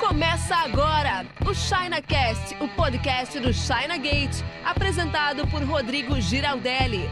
Começa agora o ChinaCast, o podcast do China Gate, apresentado por Rodrigo Giraldelli.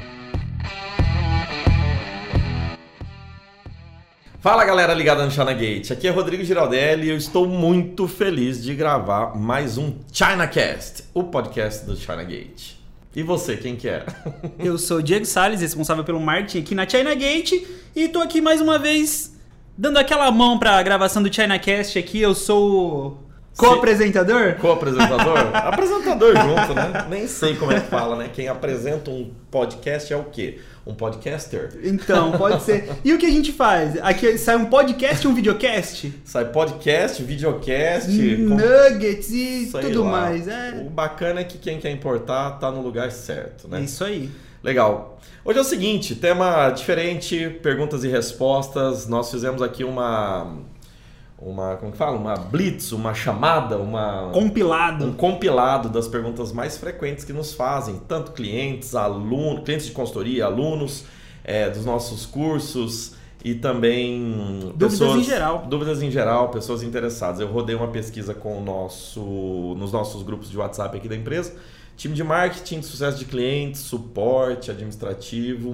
Fala galera ligada no China Gate, aqui é Rodrigo Giraldelli e eu estou muito feliz de gravar mais um ChinaCast, o podcast do China Gate. E você, quem que é? Eu sou o Diego Salles, responsável pelo marketing aqui na China Gate, e tô aqui mais uma vez dando aquela mão pra gravação do ChinaCast aqui. Eu sou co-apresentador? Co-apresentador? Apresentador junto, né? Nem sei como é que fala, né? Quem apresenta um podcast é o quê? Um podcaster? Então, pode ser. E o que a gente faz? Aqui sai um podcast e um videocast? Sai podcast, videocast... Nuggets e tudo lá. Mais. O bacana é que quem quer importar tá no lugar certo, né? É isso aí. Legal. Hoje é o seguinte, tema diferente, perguntas e respostas. Nós fizemos aqui como que fala? Uma blitz, uma chamada, um compilado das perguntas mais frequentes que nos fazem, tanto clientes, alunos, clientes de consultoria, alunos dos nossos cursos e também dúvidas em geral, pessoas interessadas. Eu rodei uma pesquisa nos nossos grupos de WhatsApp aqui da empresa. Time de marketing, sucesso de clientes, suporte administrativo,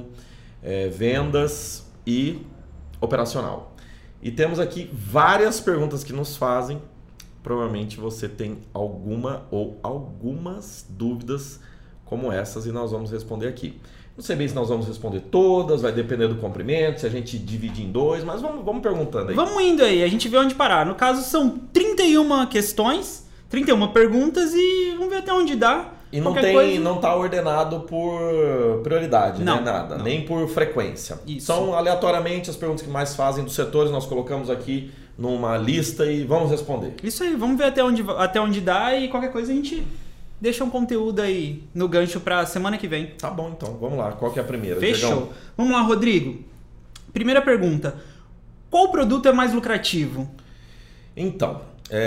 vendas e operacional. E temos aqui várias perguntas que nos fazem. Provavelmente você tem alguma ou algumas dúvidas como essas e nós vamos responder aqui. Não sei bem se nós vamos responder todas, vai depender do comprimento, se a gente dividir em dois, mas vamos perguntando aí. Vamos indo aí, a gente vê onde parar. No caso são 31 questões, 31 perguntas e vamos ver até onde dá. E não está ordenado por prioridade, não, né? Nada, não. Nem por frequência. Isso. São aleatoriamente as perguntas que mais fazem dos setores, nós colocamos aqui numa lista e vamos responder. Isso aí, vamos ver até onde dá e qualquer coisa a gente deixa um conteúdo aí no gancho para semana que vem. Tá bom então, vamos lá. Qual que é a primeira? Fechou. Diegão? Vamos lá, Rodrigo. Primeira pergunta. Qual produto é mais lucrativo? Então,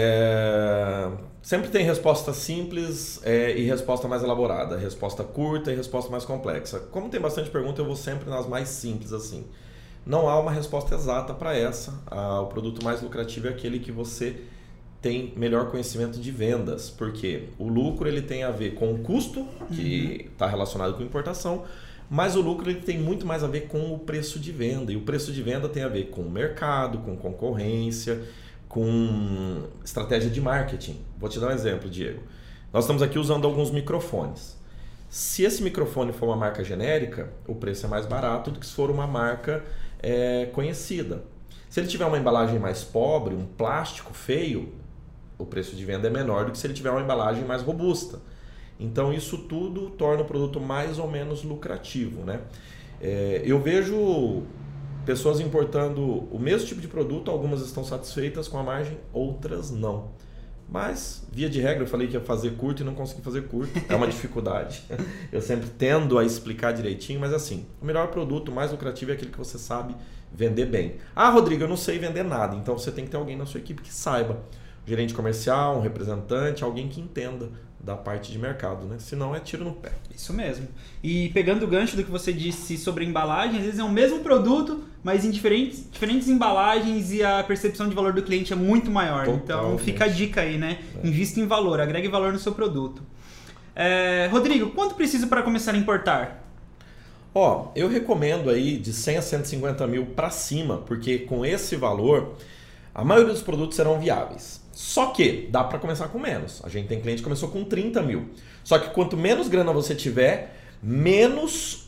sempre tem resposta simples e resposta mais elaborada, resposta curta e resposta mais complexa. Como tem bastante pergunta, eu vou sempre nas mais simples assim. Não há uma resposta exata para essa. O produto mais lucrativo é aquele que você tem melhor conhecimento de vendas, porque o lucro ele tem a ver com o custo, que está relacionado com importação, mas o lucro ele tem muito mais a ver com o preço de venda. E o preço de venda tem a ver com o mercado, com concorrência, com estratégia de marketing. Vou te dar um exemplo, Diego. Nós estamos aqui usando alguns microfones. Se esse microfone for uma marca genérica, o preço é mais barato do que se for uma marca conhecida. Se ele tiver uma embalagem mais pobre, um plástico feio, o preço de venda é menor do que se ele tiver uma embalagem mais robusta. Então isso tudo torna o produto mais ou menos lucrativo, né? Eu vejo pessoas importando o mesmo tipo de produto, algumas estão satisfeitas com a margem, outras não. Mas, via de regra, eu falei que ia fazer curto e não consegui fazer curto. É uma dificuldade. Eu sempre tendo a explicar direitinho, mas assim, o melhor produto, o mais lucrativo é aquele que você sabe vender bem. Ah, Rodrigo, eu não sei vender nada. Então você tem que ter alguém na sua equipe que saiba. Um gerente comercial, um representante, alguém que entenda da parte de mercado, né? Senão é tiro no pé. Isso mesmo. E pegando o gancho do que você disse sobre embalagem, às vezes é o mesmo produto, mas em diferentes embalagens e a percepção de valor do cliente é muito maior. Totalmente. Então fica a dica aí, né? Invista em valor, agregue valor no seu produto. Rodrigo, quanto precisa para começar a importar? Eu recomendo aí de 100 a 150 mil para cima, porque com esse valor, a maioria dos produtos serão viáveis. Só que dá para começar com menos. A gente tem cliente que começou com 30 mil. Só que quanto menos grana você tiver, menos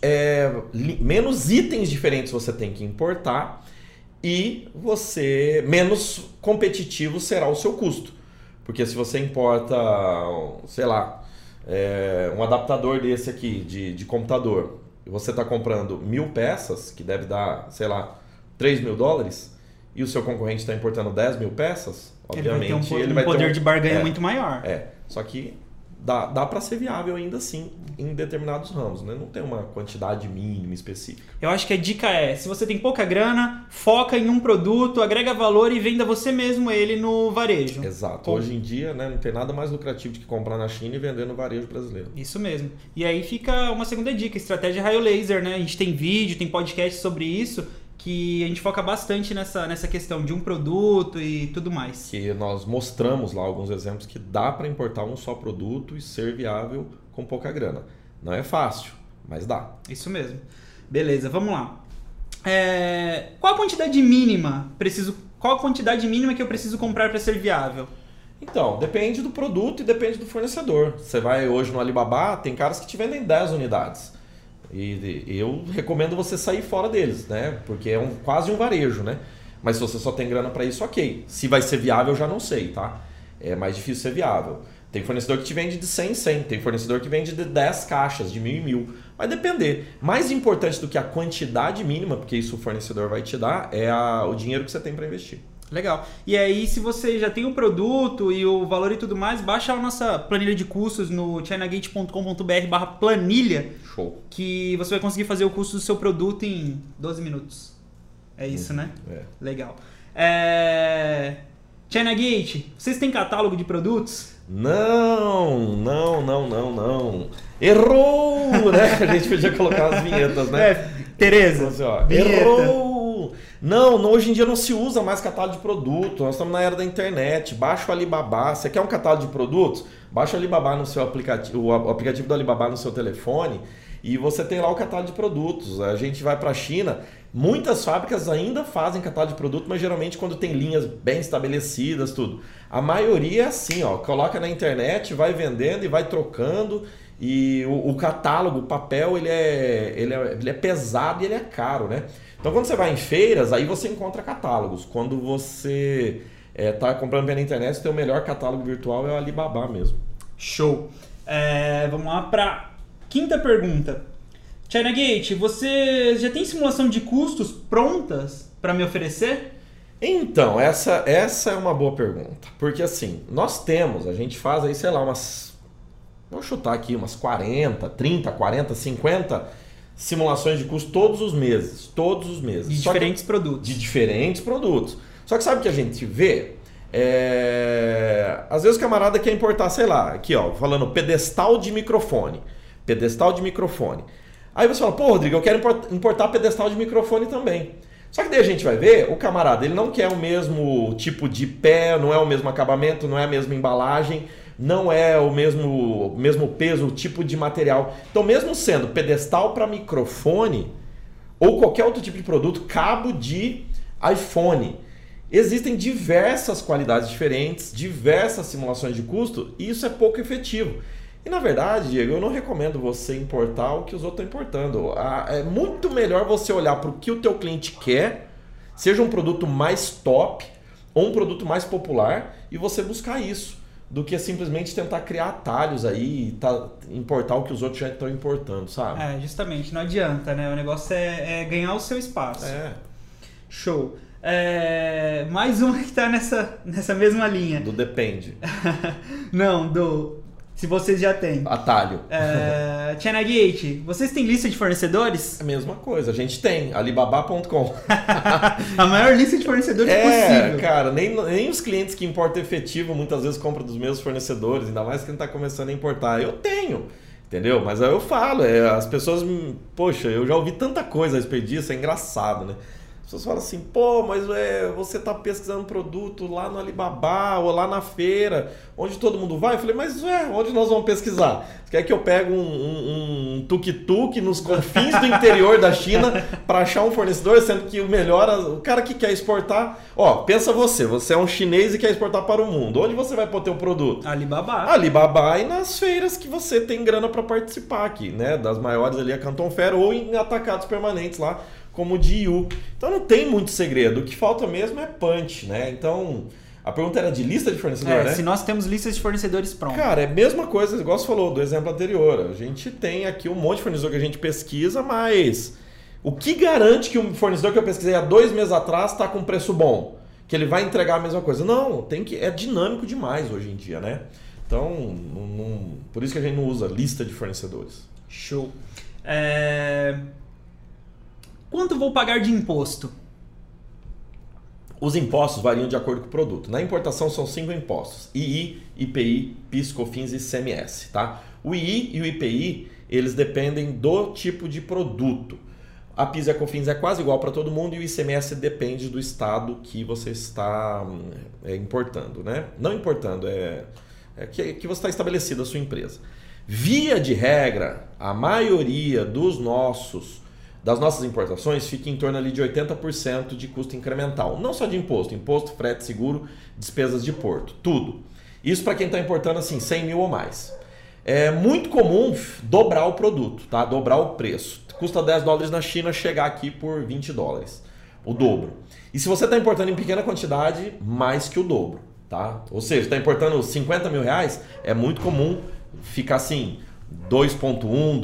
itens diferentes você tem que importar e menos competitivo será o seu custo. Porque se você importa, sei lá, um adaptador desse aqui de computador, e você está comprando 1000 peças, que deve dar, sei lá, $3.000, e o seu concorrente está importando 10 mil peças, obviamente ele vai ter um poder de barganha muito maior. Só que dá para ser viável ainda assim em determinados ramos, né? Não tem uma quantidade mínima específica. Eu acho que a dica se você tem pouca grana, foca em um produto, agrega valor e venda você mesmo ele no varejo. Exato. Hoje em dia, né, não tem nada mais lucrativo do que comprar na China e vender no varejo brasileiro. Isso mesmo. E aí fica uma segunda dica, estratégia raio laser, né? A gente tem vídeo, tem podcast sobre isso, que a gente foca bastante nessa questão de um produto e tudo mais. Que nós mostramos lá alguns exemplos que dá para importar um só produto e ser viável com pouca grana. Não é fácil, mas dá. Isso mesmo. Beleza, vamos lá. Qual a quantidade mínima que eu preciso comprar para ser viável? Então, depende do produto e depende do fornecedor. Você vai hoje no Alibaba, tem caras que te vendem 10 unidades. E eu recomendo você sair fora deles, né? Porque é quase um varejo, né? Mas se você só tem grana para isso, ok. Se vai ser viável, eu já não sei, tá? É mais difícil ser viável. Tem fornecedor que te vende de 100 em 100. Tem fornecedor que vende de 10 caixas, de 1.000 em 1.000. Vai depender. Mais importante do que a quantidade mínima, porque isso o fornecedor vai te dar, é o dinheiro que você tem para investir. Legal. E aí, se você já tem o produto e o valor e tudo mais, baixa a nossa planilha de custos no chinagate.com.br/planilha. Show. Que você vai conseguir fazer o custo do seu produto em 12 minutos. É isso, né? É. Legal. Chinagate, vocês têm catálogo de produtos? Não. Errou, né? A gente podia colocar as vinhetas, né? Tereza, assim, ó, errou. Não, hoje em dia não se usa mais catálogo de produto. Nós estamos na era da internet. Baixa o Alibaba. Você quer um catálogo de produtos? Baixa o Alibaba no seu aplicativo, o aplicativo do Alibaba no seu telefone e você tem lá o catálogo de produtos. A gente vai para a China. Muitas fábricas ainda fazem catálogo de produto, mas geralmente quando tem linhas bem estabelecidas, tudo. A maioria é assim, ó, coloca na internet, vai vendendo e vai trocando. E o catálogo, o papel, ele é pesado e ele é caro, né? Então quando você vai em feiras, aí você encontra catálogos. Quando você está comprando pela internet, o melhor catálogo virtual é o Alibaba mesmo. Show! Vamos lá para quinta pergunta. Chinagate, você já tem simulação de custos prontas para me oferecer? Então, essa é uma boa pergunta. Porque assim, a gente faz aí, sei lá, vou chutar aqui, umas 30, 40, 50 simulações de custo todos os meses. De diferentes produtos. De diferentes produtos. Só que sabe o que a gente vê? Às vezes o camarada quer importar, sei lá, aqui ó, falando pedestal de microfone. Aí você fala, pô, Rodrigo, eu quero importar pedestal de microfone também. Só que daí a gente vai ver, o camarada, ele não quer o mesmo tipo de pé, não é o mesmo acabamento, não é a mesma embalagem, não é o mesmo peso, o tipo de material. Então, mesmo sendo pedestal para microfone ou qualquer outro tipo de produto, cabo de iPhone, existem diversas qualidades diferentes, diversas simulações de custo e isso é pouco efetivo. E na verdade, Diego, eu não recomendo você importar o que os outros estão importando. É muito melhor você olhar para o que o teu cliente quer, seja um produto mais top ou um produto mais popular e você buscar isso, do que simplesmente tentar criar atalhos aí e importar o que os outros já estão importando, sabe? Justamente, não adianta, né? O negócio é ganhar o seu espaço. Show. Mais uma que está nessa mesma linha. Do depende. Não, se vocês já têm. Atalho. Chinagate, vocês têm lista de fornecedores? É a mesma coisa, a gente tem, alibaba.com. A maior lista de fornecedores possível. Cara, nem os clientes que importam efetivo muitas vezes compram dos mesmos fornecedores, ainda mais quem está começando a importar. Eu tenho, entendeu? Mas aí eu falo, as pessoas, poxa, eu já ouvi tanta coisa a respeito disso, é engraçado, né? As pessoas falam assim, pô, mas você está pesquisando produto lá no Alibaba ou lá na feira, onde todo mundo vai? Eu falei, mas onde nós vamos pesquisar? Você quer que eu pegue um tuk-tuk nos confins do interior da China para achar um fornecedor, sendo que o cara que quer exportar, pensa você é um chinês e quer exportar para o mundo. Onde você vai pôr teu produto? Alibaba e nas feiras que você tem grana para participar aqui, né? Das maiores ali, a Canton Fair ou em atacados permanentes lá, como o DIU. Então não tem muito segredo, o que falta mesmo é punch, né? Então, a pergunta era de lista de fornecedor, né? Se nós temos listas de fornecedores prontos. Cara, é a mesma coisa, igual você falou do exemplo anterior. A gente tem aqui um monte de fornecedor que a gente pesquisa, mas o que garante que um fornecedor que eu pesquisei há 2 meses atrás está com preço bom? Que ele vai entregar a mesma coisa? Não, é dinâmico demais hoje em dia, né? Então, por isso que a gente não usa lista de fornecedores. Show. Quanto vou pagar de imposto? Os impostos variam de acordo com o produto. Na importação são 5 impostos: II, IPI, PIS, COFINS e ICMS, tá? O II e o IPI, eles dependem do tipo de produto. A PIS e a COFINS é quase igual para todo mundo e o ICMS depende do estado que você está importando, né? Não importando, que você está estabelecido a sua empresa. Via de regra, a maioria das nossas importações fica em torno ali de 80% de custo incremental. Não só de imposto, frete, seguro, despesas de porto, tudo. Isso para quem está importando assim 100 mil ou mais. É muito comum dobrar o produto, tá? Dobrar o preço. Custa $10 na China, chegar aqui por $20, o dobro. E se você está importando em pequena quantidade, mais que o dobro, tá? Ou seja, está importando 50 mil reais, é muito comum ficar assim, 2.1,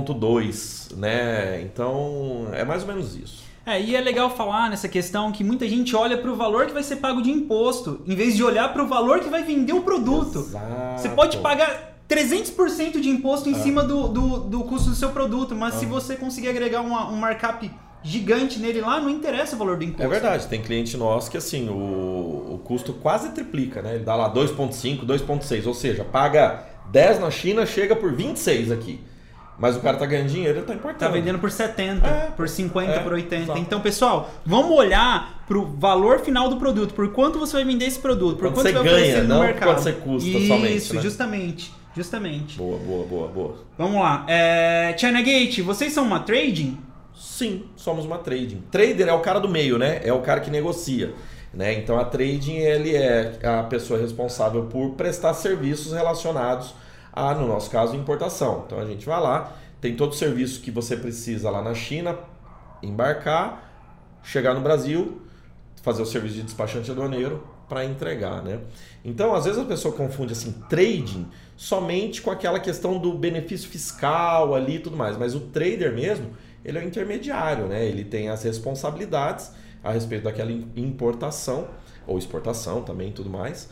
2.2, né? Então, é mais ou menos isso. E é legal falar nessa questão que muita gente olha para o valor que vai ser pago de imposto, em vez de olhar para o valor que vai vender o produto. Exato. Você pode pagar 300% de imposto em cima do custo do seu produto, mas se você conseguir agregar um markup gigante nele lá, não interessa o valor do imposto. É verdade, tem cliente nosso que assim, o custo quase triplica, né? Ele dá lá 2.5, 2.6, ou seja, paga 10 na China, chega por 26 aqui. Mas o cara tá ganhando dinheiro, ele tá importando. Tá vendendo por 70, por 50, por 80. Exato. Então, pessoal, vamos olhar pro valor final do produto, por quanto você vai vender esse produto, por quanto você vai oferecer no mercado. Quanto você custa somente, Isso, né? justamente. Boa. Vamos lá. China Gate, vocês são uma trading? Sim, somos uma trading. Trader é o cara do meio, né? É o cara que negocia. Né? Então a trading ele é a pessoa responsável por prestar serviços relacionados a, no nosso caso, importação. Então a gente vai lá, tem todo o serviço que você precisa lá na China, embarcar, chegar no Brasil, fazer o serviço de despachante aduaneiro para entregar, né? Então às vezes a pessoa confunde assim trading somente com aquela questão do benefício fiscal ali e tudo mais, mas o trader mesmo, ele é o intermediário, né? Ele tem as responsabilidades a respeito daquela importação ou exportação também e tudo mais,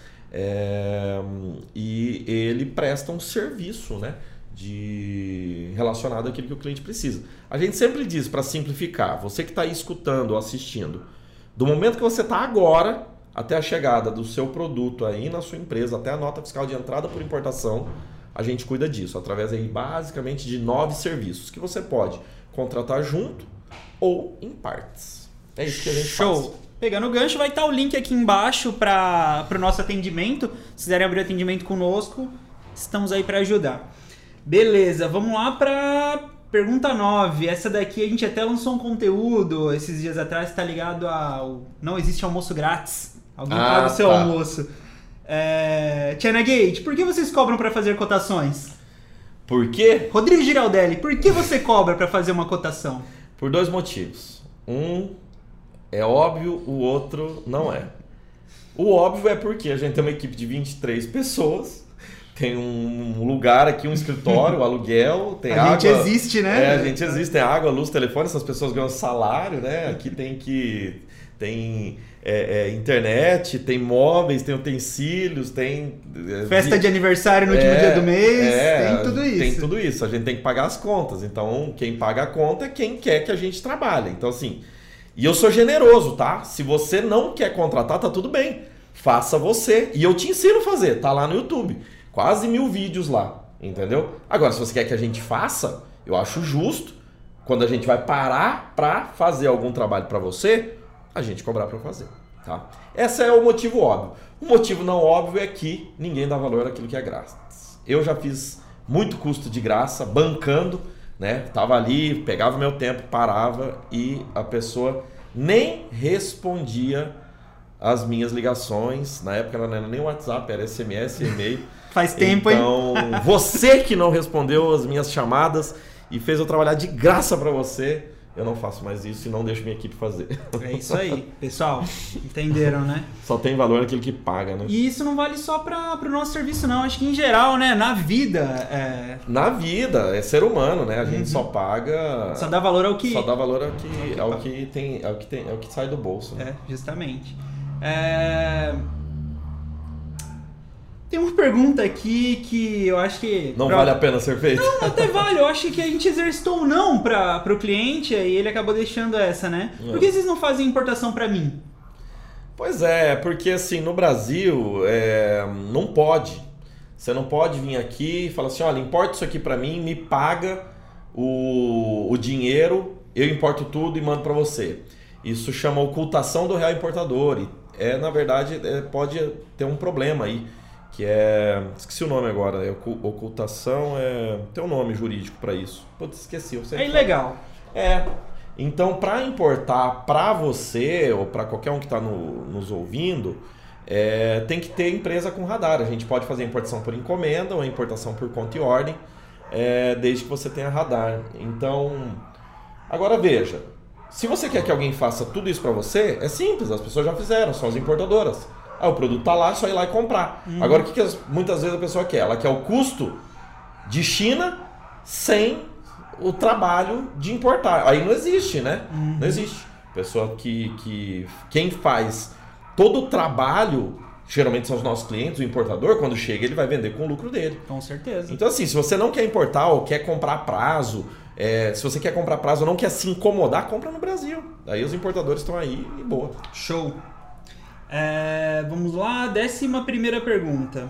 e ele presta um serviço, né, relacionado àquilo que o cliente precisa. A gente sempre diz, para simplificar, você que está aí escutando ou assistindo, do momento que você está agora até a chegada do seu produto aí na sua empresa, até a nota fiscal de entrada por importação, a gente cuida disso, através aí basicamente de 9 serviços que você pode contratar junto ou em partes. É isso que a gente faz. Pegando o gancho, vai estar o link aqui embaixo para o nosso atendimento. Se quiserem abrir atendimento conosco, estamos aí para ajudar. Beleza, vamos lá para pergunta 9. Essa daqui a gente até lançou um conteúdo esses dias atrás, está ligado ao Não Existe Almoço Grátis. Alguém paga o seu almoço. China Gate, por que vocês cobram para fazer cotações? Por quê? Rodrigo Giraldelli, por que você cobra para fazer uma cotação? Por 2 motivos. É óbvio, o outro não é. O óbvio é porque a gente tem uma equipe de 23 pessoas, tem um lugar aqui, um escritório, aluguel, tem água. A gente existe, né? A gente existe, tem água, luz, telefone, essas pessoas ganham salário, né? Aqui tem internet, tem móveis, tem utensílios, tem... Festa de aniversário no último dia do mês, tem tudo isso. Tem tudo isso, a gente tem que pagar as contas. Então, quem paga a conta é quem quer que a gente trabalhe. Então, assim... E eu sou generoso, tá? Se você não quer contratar, tá tudo bem. Faça você. E eu te ensino a fazer. Tá lá no YouTube. Quase 1000 vídeos lá. Entendeu? Agora, se você quer que a gente faça, eu acho justo, quando a gente vai parar pra fazer algum trabalho pra você, a gente cobrar pra fazer, tá? Esse é o motivo óbvio. O motivo não óbvio é que ninguém dá valor àquilo que é grátis. Eu já fiz muito custo de graça, bancando, né? Tava ali, pegava o meu tempo, parava e a pessoa nem respondia as minhas ligações. Na época não era nem WhatsApp, era SMS, e-mail. Faz tempo, então, hein? Você que não respondeu as minhas chamadas e fez eu trabalhar de graça para você, eu não faço mais isso e não deixo minha equipe fazer. É isso aí, pessoal. Entenderam, né? Só tem valor aquilo que paga, né? E isso não vale só para o nosso serviço, não. Acho que em geral, né? Na vida. Na vida, é ser humano, né? A gente só paga. Só dá valor ao que. Só dá valor ao que tem, ao que sai do bolso. Né? Justamente. Tem uma pergunta aqui que eu acho que... Não vale a pena ser feita? Não, até vale. Eu acho que a gente exercitou não para o cliente e ele acabou deixando essa, né? Por que vocês não fazem importação para mim? Pois é, porque assim, no Brasil, não pode. Você não pode vir aqui e falar assim, olha, importa isso aqui para mim, me paga o dinheiro eu importo tudo e mando para você. Isso chama ocultação do real importador e na verdade pode ter um problema aí, que esqueci o nome agora, ocultação, tem um nome jurídico para isso. Putz, esqueci. É ilegal. Então, para importar para você ou para qualquer um que está nos ouvindo, tem que ter empresa com radar. A gente pode fazer importação por encomenda ou importação por conta e ordem, desde que você tenha radar. Então, agora veja, se você quer que alguém faça tudo isso para você, é simples, as pessoas já fizeram, são as importadoras. O produto tá lá, é só ir lá e comprar. Agora, o que muitas vezes a pessoa quer? Ela quer o custo de China sem o trabalho de importar. Aí não existe, né? Não existe. Pessoa quem faz todo o trabalho, geralmente são os nossos clientes, o importador, quando chega ele vai vender com o lucro dele. Com certeza. Então assim, se você não quer importar ou quer comprar a prazo, se você quer comprar a prazo ou não quer se incomodar, compra no Brasil. Aí os importadores estão aí e boa. Show. Vamos lá, 11ª pergunta.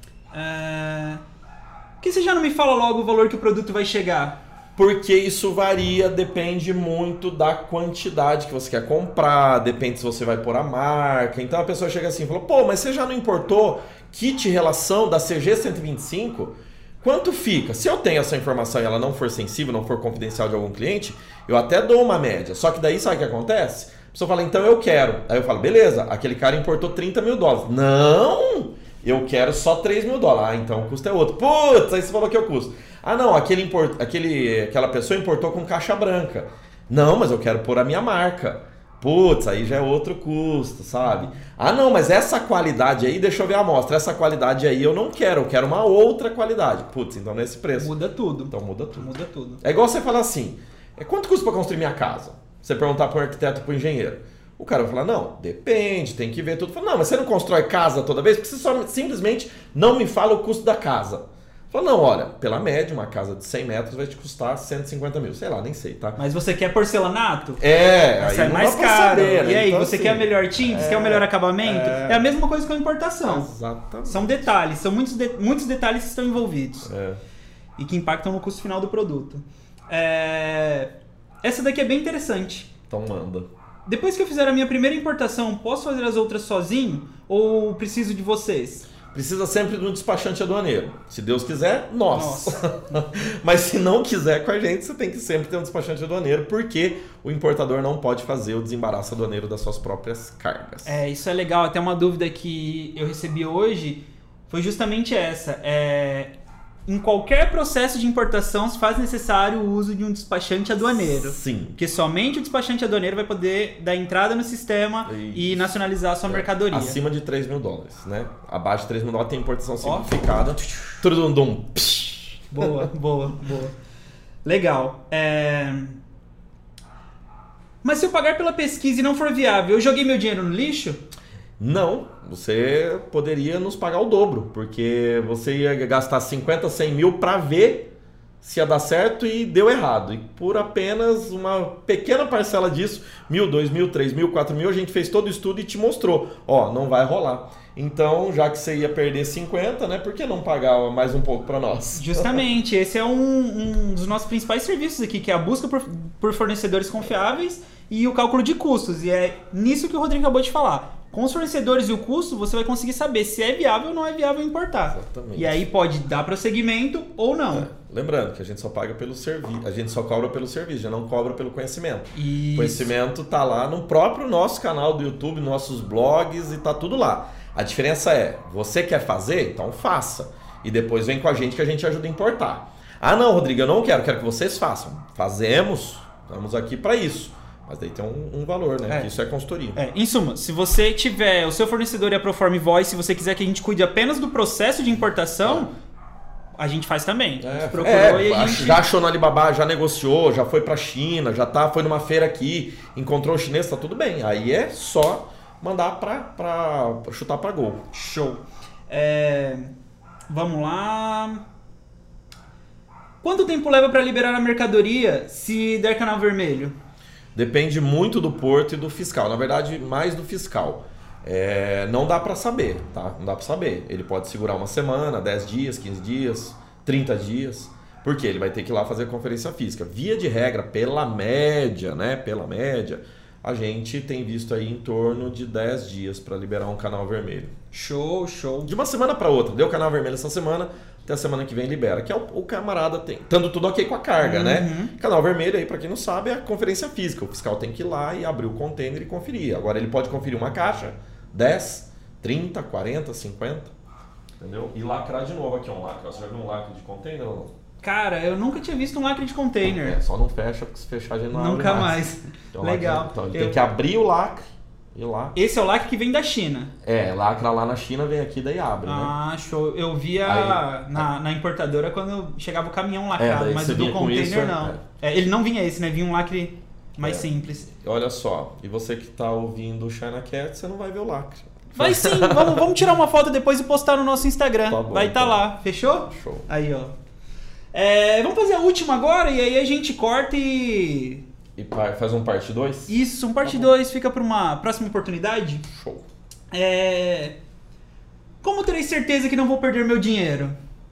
Por que você já não me fala logo o valor que o produto vai chegar? Porque isso varia, depende muito da quantidade que você quer comprar, depende se você vai pôr a marca. Então a pessoa chega assim e fala, pô, mas você já não importou kit relação da CG 125? Quanto fica? Se eu tenho essa informação e ela não for sensível, não for confidencial de algum cliente, eu até dou uma média. Só que daí sabe o que acontece? A pessoa fala, então eu quero. Aí eu falo, beleza, aquele cara importou $30 mil. Não! Eu quero só $3 mil. Então o custo é outro. Putz, aí você falou que é o custo. Ah não, aquela pessoa importou com caixa branca. Não, mas eu quero pôr a minha marca. Putz, aí já é outro custo, sabe? Ah não, mas essa qualidade aí, deixa eu ver a amostra. Essa qualidade aí eu não quero, eu quero uma outra qualidade. Putz, então nesse preço. Muda tudo. Então muda tudo. Muda tudo. É igual você falar assim, quanto custa para construir minha casa? Você perguntar para o arquiteto ou para o engenheiro. O cara vai falar, não, depende, tem que ver tudo. Fala, não, mas você não constrói casa toda vez? Porque você só simplesmente não me fala o custo da casa. Fala, não, olha, pela média, uma casa de 100 metros vai te custar 150 mil. Sei lá, nem sei, tá? Mas você quer porcelanato? Aí é mais caro. Saber, né? E aí, então, você assim, quer a melhor tinta? Você quer o melhor acabamento? É a mesma coisa com a importação. Exatamente. São detalhes, são muitos detalhes que estão envolvidos. E que impactam no custo final do produto. Essa daqui é bem interessante. Então manda. Depois que eu fizer a minha primeira importação, posso fazer as outras sozinho? Ou preciso de vocês? Precisa sempre de um despachante aduaneiro. Se Deus quiser, nós. Mas se não quiser com a gente, você tem que sempre ter um despachante aduaneiro, porque o importador não pode fazer o desembaraço aduaneiro das suas próprias cargas. Isso é legal. Até uma dúvida que eu recebi hoje foi justamente essa. Em qualquer processo de importação se faz necessário o uso de um despachante aduaneiro. Sim. Porque somente o despachante aduaneiro vai poder dar entrada no sistema e nacionalizar a sua mercadoria. Acima de $3 mil, né? Abaixo de $3 mil tem importação simplificada. Trudundum. Boa. Legal. Mas se eu pagar pela pesquisa e não for viável, eu joguei meu dinheiro no lixo? Não, você poderia nos pagar o dobro, porque você ia gastar 50, 100 mil para ver se ia dar certo e deu errado. E por apenas uma pequena parcela disso, 1.000, 2.000, 3.000, 4.000, a gente fez todo o estudo e te mostrou. Não vai rolar. Então, já que você ia perder 50, né, por que não pagar mais um pouco para nós? Justamente, esse é um dos nossos principais serviços aqui, que é a busca por fornecedores confiáveis e o cálculo de custos. E é nisso que o Rodrigo acabou de falar. Com os fornecedores e o custo, você vai conseguir saber se é viável ou não é viável importar. Exatamente. E aí pode dar prosseguimento ou não. Lembrando que a gente só paga pelo serviço, a gente só cobra pelo serviço, já não cobra pelo conhecimento. Isso. O conhecimento tá lá no próprio nosso canal do YouTube, nossos blogs e tá tudo lá. A diferença é, você quer fazer? Então faça. E depois vem com a gente que a gente ajuda a importar. Ah não, Rodrigo, eu não quero que vocês façam. Fazemos, estamos aqui para isso. Mas daí tem um valor, né? Porque isso é consultoria. Em suma, se você tiver o seu fornecedor e a Proform Voice, se você quiser que a gente cuide apenas do processo de importação, a gente faz também. A gente procurou e a gente... Já achou no Alibaba, já negociou, já foi pra China, foi numa feira aqui, encontrou o chinês, tá tudo bem. Aí é só mandar pra chutar pra gol. Show. Vamos lá. Quanto tempo leva pra liberar a mercadoria se der canal vermelho? Depende muito do porto e do fiscal. Na verdade, mais do fiscal. Não dá para saber, tá? Não dá para saber. Ele pode segurar uma semana, 10 dias, 15 dias, 30 dias. Porque ele vai ter que ir lá fazer a conferência física. Via de regra, pela média, né? Pela média, a gente tem visto aí em torno de 10 dias para liberar um canal vermelho. Show. De uma semana para outra. Deu canal vermelho essa semana, até a semana que vem libera. Que é o camarada tem. Estando tudo ok com a carga, né? Canal vermelho aí, para quem não sabe, é a conferência física. O fiscal tem que ir lá e abrir o container e conferir. Agora ele pode conferir uma caixa, 10, 30, 40, 50. Entendeu? E lacrar de novo aqui um lacre. Você já viu um lacre de container ou não? Cara, eu nunca tinha visto um lacre de container. Só não fecha, porque se fechar a gente não abre Nunca mais. Então, Legal. Então ele tem que abrir o lacre e lá. Esse é o lacre que vem da China. Lacra lá na China, vem aqui, daí abre, né? Show. Eu via na importadora quando chegava o caminhão lacrado, mas o do container não. Ele não vinha esse, né? Vinha um lacre mais simples. Olha só, e você que tá ouvindo o ChinaCast, você não vai ver o lacre. Vai sim, vamos tirar uma foto depois e postar no nosso Instagram. Tá bom, vai estar lá, fechou? Show. Aí, ó. Vamos fazer a última agora e aí a gente corta e faz um parte 2? Isso, um parte 2 fica para uma próxima oportunidade. Show. Como terei certeza que não vou perder meu dinheiro?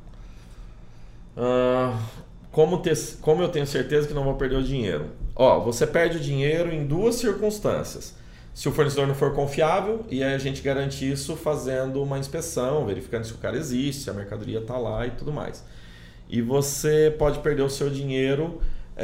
Como eu tenho certeza que não vou perder o dinheiro? Você perde o dinheiro em 2 circunstâncias. Se o fornecedor não for confiável, e aí a gente garante isso fazendo uma inspeção, verificando se o cara existe, se a mercadoria está lá e tudo mais. E você pode perder o seu dinheiro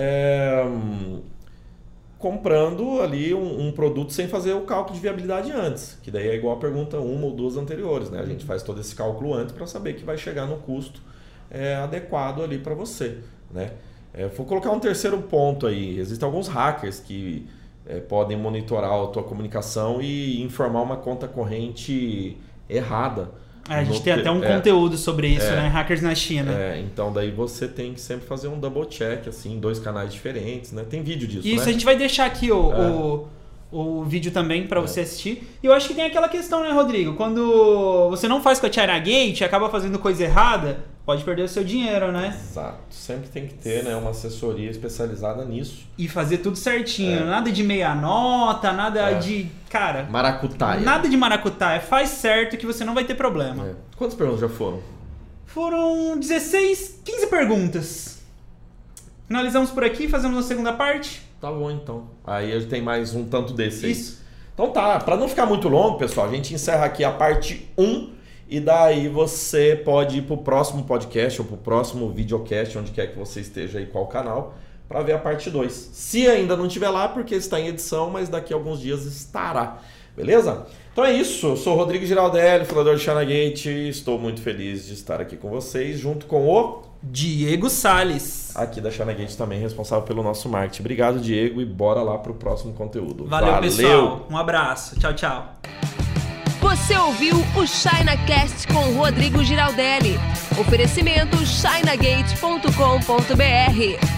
comprando ali um produto sem fazer o cálculo de viabilidade antes, que daí é igual a pergunta 1 ou 2 anteriores, né? A gente faz todo esse cálculo antes para saber que vai chegar no custo adequado ali para você, né? Vou colocar um terceiro ponto aí. Existem alguns hackers que podem monitorar a tua comunicação e informar uma conta corrente errada. A gente tem até um conteúdo sobre isso, né? Hackers na China. Então daí você tem que sempre fazer um double check, assim, em 2 canais diferentes, né? Tem vídeo disso, Isso, né? A gente vai deixar aqui o vídeo também para você assistir. E eu acho que tem aquela questão, né, Rodrigo? Quando você não faz com a China Gate, acaba fazendo coisa errada, pode perder o seu dinheiro, né? Exato. Sempre tem que ter, né, uma assessoria especializada nisso. E fazer tudo certinho. Nada de meia nota, nada de... Cara... Maracutaia. Nada de maracutaia. Faz certo que você não vai ter problema. Quantas perguntas já foram? Foram 16, 15 perguntas. Finalizamos por aqui, fazemos a segunda parte. Tá bom, então. Aí a gente tem mais um tanto desse aí. Isso. Então tá, para não ficar muito longo, pessoal, a gente encerra aqui a parte 1 e daí você pode ir pro próximo podcast ou pro próximo videocast, onde quer que você esteja aí, qual canal, para ver a parte 2. Se ainda não estiver lá, porque está em edição, mas daqui a alguns dias estará. Beleza? Então é isso, eu sou o Rodrigo Giraldelli, fundador de ChinaGate, estou muito feliz de estar aqui com vocês, junto com o Diego Salles, aqui da ChinaGate também, responsável pelo nosso marketing. Obrigado, Diego, e bora lá pro próximo conteúdo. Valeu, pessoal. Um abraço. Tchau, tchau. Você ouviu o ChinaCast com Rodrigo Giraldelli. Oferecimento chinagate.com.br.